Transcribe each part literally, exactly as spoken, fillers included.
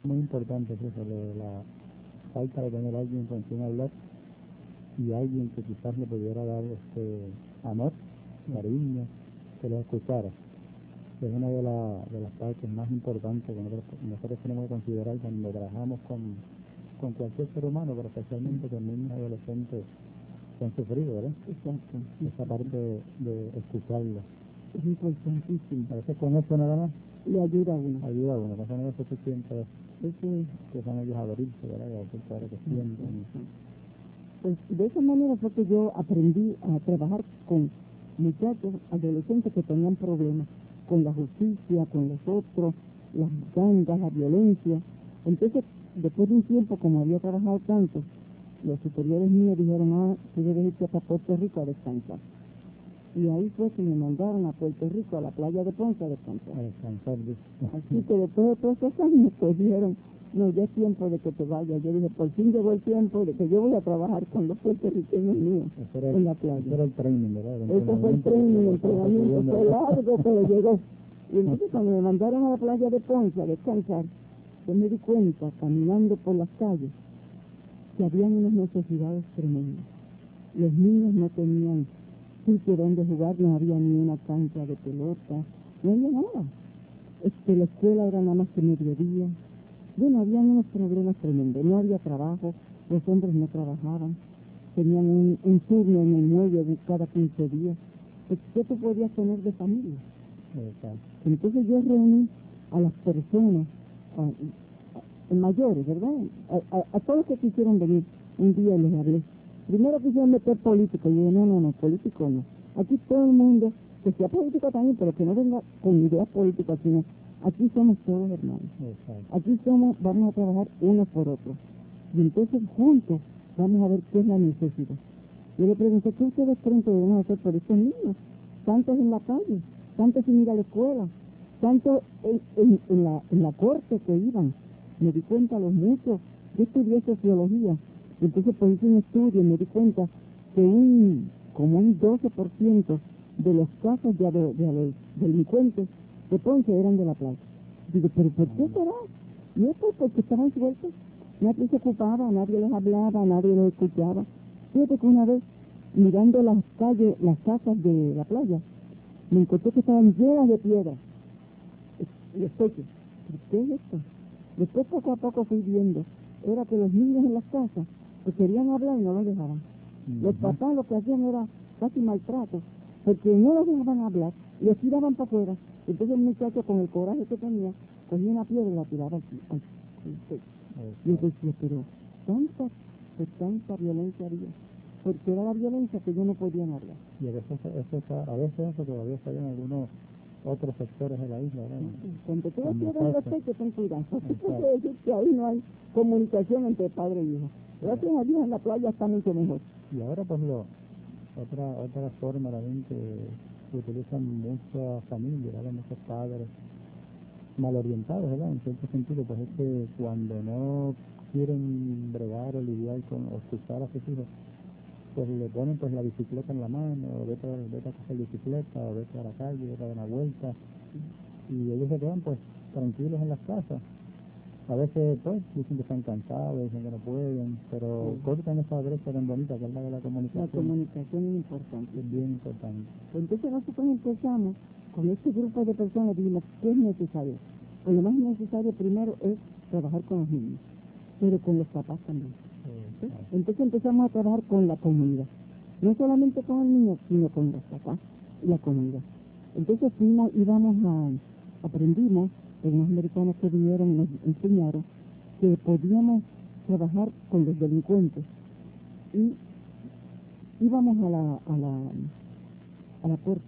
Muy importante es eso, de la falta de tener alguien con quien hablar y alguien que quizás le pudiera dar este amor, cariño, que lo escuchara. Es una de, la, de las partes más importantes que nosotros, nosotros tenemos que considerar cuando trabajamos con, con cualquier ser humano, pero especialmente con niños y adolescentes que han sufrido, ¿verdad? Exacto. Esa parte de, de escucharlo. Es importantísimo. A veces con eso nada más Le ayuda a uno. ayuda a uno, que no es suficiente, Eso es. que son ellos a abrirse, ¿verdad? Y a decir todo lo que sienten. Pues de esa manera fue que yo aprendí a trabajar con muchachos, adolescentes que tenían problemas con la justicia, con los otros, las gangas, la violencia. Entonces, después de un tiempo, como había trabajado tanto, los superiores míos dijeron, ah, tú debes irte hasta Puerto Rico a descansar. Y ahí fue que me mandaron a Puerto Rico, a la playa de Ponce, a descansar. A descansar, dice. Así que después de todos esos años, pues dijeron, no, ya es tiempo de que te vayas. Yo dije, por fin llegó el tiempo de que yo voy a trabajar con los puertorriqueños míos Eso era, en la playa. Eso era el training, ¿verdad? El Eso fue el training, el entrenamiento fue largo, pero llegó. Y entonces cuando me mandaron a la playa de Ponce a descansar, yo me di cuenta, caminando por las calles, que habían unas necesidades tremendas. Los niños no tenían sitio donde jugar, no había ni una cancha de pelota, no había nada. Este, la escuela era nada más que mediodía. Bueno, habían unos problemas tremendos, no había trabajo, los hombres no trabajaban, tenían un, un turno en el muelle de cada quince días. ¿Qué tú podías tener de familia? Exacto. Entonces yo reuní a las personas, a, a, a mayores, ¿verdad? A, a, a todos los que quisieron venir un día y les hablé. Primero quisieron meter político, y yo dije, no, no, no, político no. Aquí todo el mundo, que sea político también, pero que no venga con ideas políticas, sino aquí somos todos hermanos. Exacto. Aquí somos, vamos a trabajar unos por otros. Y entonces juntos vamos a ver qué es la necesidad. Yo le pregunté, ¿qué ustedes creen que debemos hacer por estos niños? Tantos en la calle, tantos sin ir a la escuela, tantos en, en, en, la, en la corte que iban. Me di cuenta los muchos. Yo estudié sociología. Y entonces pues hice un estudio y me di cuenta que un, como un doce por ciento de los casos de, de, de, de delincuentes de Ponce eran de la playa. Digo, ¿pero por qué será? Y es porque estaban sueltos. Nadie se ocupaba, nadie les hablaba, nadie los escuchaba. Fíjate que una vez, mirando las calles, las casas de la playa, me encontré que estaban llenas de piedras y especies. ¿Qué es esto? Después poco a poco fui viendo, era que los niños en las casas pues querían hablar y no los dejaban. Uh-huh. Los papás lo que hacían era casi maltrato, porque no los dejaban hablar, los tiraban para afuera. Entonces el muchacho con el coraje que tenía, cogía una piedra y la tiraba al techo. Y yo decía, pero tanta, pues, tanta violencia había, porque era la violencia que yo no podía hablar. Y a veces eso, a veces eso todavía está en algunos otros sectores de la isla, ¿verdad? Cuando tú ves piedras en los techos, ten cuidado. Eso quiere decir que ahí no hay comunicación entre padre y hijo. Gracias a Dios en la playa está mucho mejor. Y ahora pues lo, otra otra forma también que, que utilizan muchas familias, ¿verdad? Muchos padres mal orientados, ¿verdad? En cierto sentido, pues es que cuando no quieren bregar o lidiar con o escuchar a sus hijos, pues le ponen pues la bicicleta en la mano, o vete, vete a coger bicicleta, o vete a la calle, vete a dar una vuelta, y ellos se quedan pues tranquilos en las casas. A veces pues dicen que están cansados, dicen que no pueden, pero sí. Cortan esa brecha tan bonita que es la de la comunicación. La comunicación es importante. Es bien importante. Entonces nosotros empezamos con este grupo de personas, dijimos, ¿qué es necesario? Pues lo más necesario primero es trabajar con los niños, pero con los papás también. ¿Sí? ¿Sí? Entonces empezamos a trabajar con la comunidad, no solamente con el niño, sino con los papás y la comunidad. Entonces fuimos, íbamos a, aprendimos, unos americanos que vinieron y nos enseñaron que podíamos trabajar con los delincuentes y íbamos a la, a la, a la puerta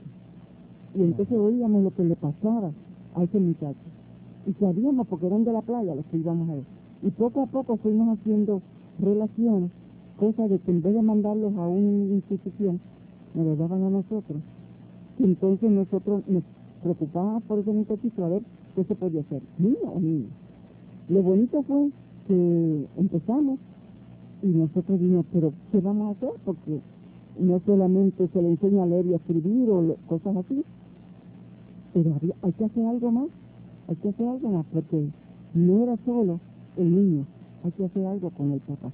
y entonces oíamos lo que le pasaba a ese muchacho y sabíamos porque eran de la playa los que íbamos a ver y poco a poco fuimos haciendo relaciones, cosa de que en vez de mandarlos a una institución nos lo daban a nosotros y entonces nosotros nos preocupábamos por ese muchachito a ver qué se podía hacer, niño o niño. Lo bonito fue que empezamos y nosotros dijimos, pero ¿qué vamos a hacer? Porque no solamente se le enseña a leer y a escribir o le, cosas así, pero había, hay que hacer algo más, hay que hacer algo más, porque no era solo el niño, hay que hacer algo con el papá,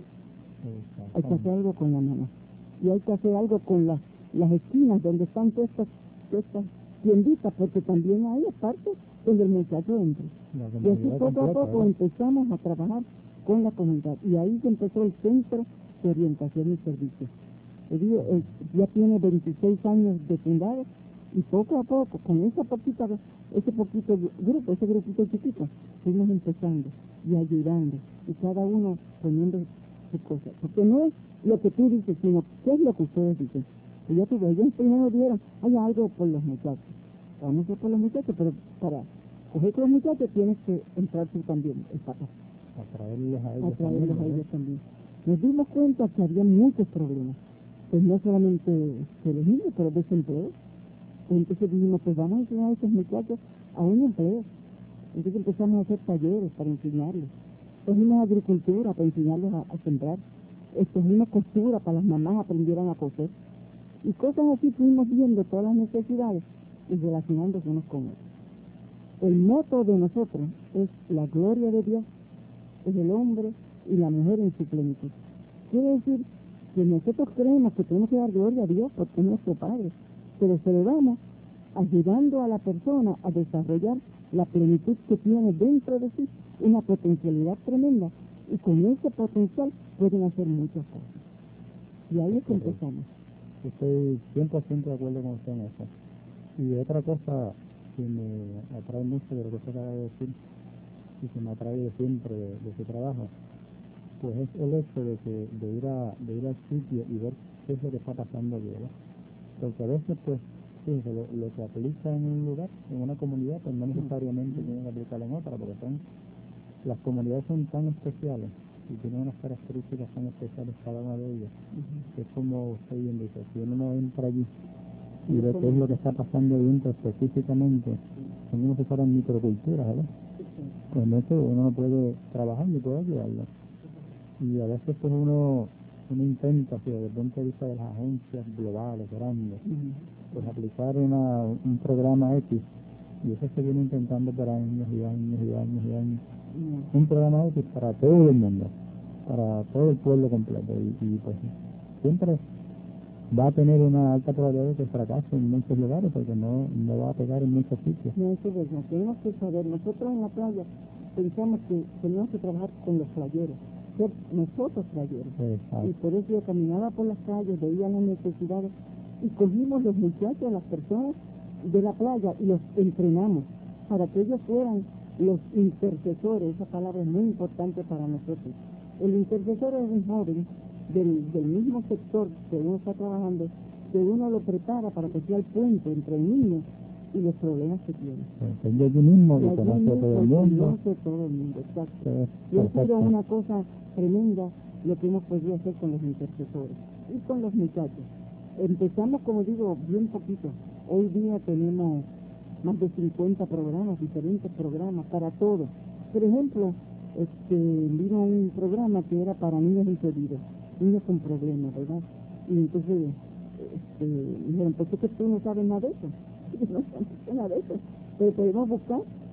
hay que hacer algo con la mamá, y hay que hacer algo con la, las esquinas donde están todas estas, todas estas tienditas, porque también hay aparte donde el muchacho entra. Y así poco a poco empezamos a trabajar con la comunidad, y ahí se empezó el Centro de Orientación y Servicio. El, el, ya tiene veintiséis años de fundado, y poco a poco, con esa poquita, ese poquito grupo, ese grupito chiquito, fuimos empezando y ayudando, y cada uno poniendo su cosa. Porque no es lo que tú dices, sino qué es lo que ustedes dicen. Y ya tuve, ellos primero dieron, hay algo por los muchachos. Vamos a ir por los muchachos, pero para coger con los muchachos tienes que entrar tú también, el papá. Atraerlos a ellos, Atraerlos también, a ellos también. Nos dimos cuenta que había muchos problemas. Pues no solamente de los niños, pero desempleo. Entonces dijimos, pues vamos a enseñar a estos muchachos a un empleo. Entonces empezamos a hacer talleres para enseñarles. Cogimos agricultura para enseñarles a, a sembrar. Escogimos costura para las mamás aprendieran a coser. Y cosas así fuimos viendo todas las necesidades y relacionándose unos con otros. El moto de nosotros es la gloria de Dios, es el hombre y la mujer en su plenitud. Quiere decir que nosotros creemos que tenemos que dar gloria a Dios porque es nuestro Padre, pero se lo damos ayudando a la persona a desarrollar la plenitud que tiene dentro de sí, una potencialidad tremenda, y con ese potencial pueden hacer muchas cosas. Y ahí es que empezamos. Estoy cien por ciento de acuerdo con usted en eso. Y otra cosa que me atrae mucho de lo que usted acaba de decir, y que me atrae de siempre de, de su trabajo, pues es el hecho de que de ir a de ir al sitio y ver qué es lo que está pasando allí, ¿verdad? Porque a veces, pues, sí, lo, lo que aplica en un lugar, en una comunidad, pues no necesariamente tiene que aplicar en otra, porque son, las comunidades son tan especiales y tienen unas características tan especiales cada una de ellas, uh-huh. que es como usted bien dice, si uno no entra allí y ve qué es lo que está pasando dentro específicamente, son como si fueran microculturas, ¿verdad? Pues en eso uno no puede trabajar ni puede ayudarlo. Y a veces pues uno, uno intenta, así, desde el punto de vista de las agencias globales, grandes, uh-huh. pues aplicar una, un programa X, y eso se viene intentando por años y años y años y años. Uh-huh. Un programa X para todo el mundo, para todo el pueblo completo, y, y pues siempre va a tener una alta probabilidad de que fracase en muchos lugares, porque no, no va a pegar en muchos sitios. No, eso es, no tenemos que saber, nosotros en la playa pensamos que tenemos que trabajar con los playeros, ser nosotros playeros. Exacto. Y por eso yo caminaba por las calles, veía las necesidades, y cogimos los muchachos, las personas de la playa, y los entrenamos para que ellos fueran los intercesores. Esa palabra es muy importante para nosotros. El intercesor es un joven del, del mismo sector que uno está trabajando, que uno lo prepara para que sea el puente entre el niño y los problemas que tiene. Depende de ti mismo y conoce a todo el mundo. Conoce todo el mundo, exacto. Sí, y ha sido una cosa tremenda lo que hemos podido hacer con los intercesores y con los muchachos. Empezamos, como digo, bien poquito. Hoy día tenemos más de cincuenta programas, diferentes programas para todo. Por ejemplo, este, vino un programa que era para niños impedidos, niños con problemas, ¿verdad? Y entonces este, dijeron, pues es que tú no sabes nada de eso. No sabes nada de eso, pero podemos buscar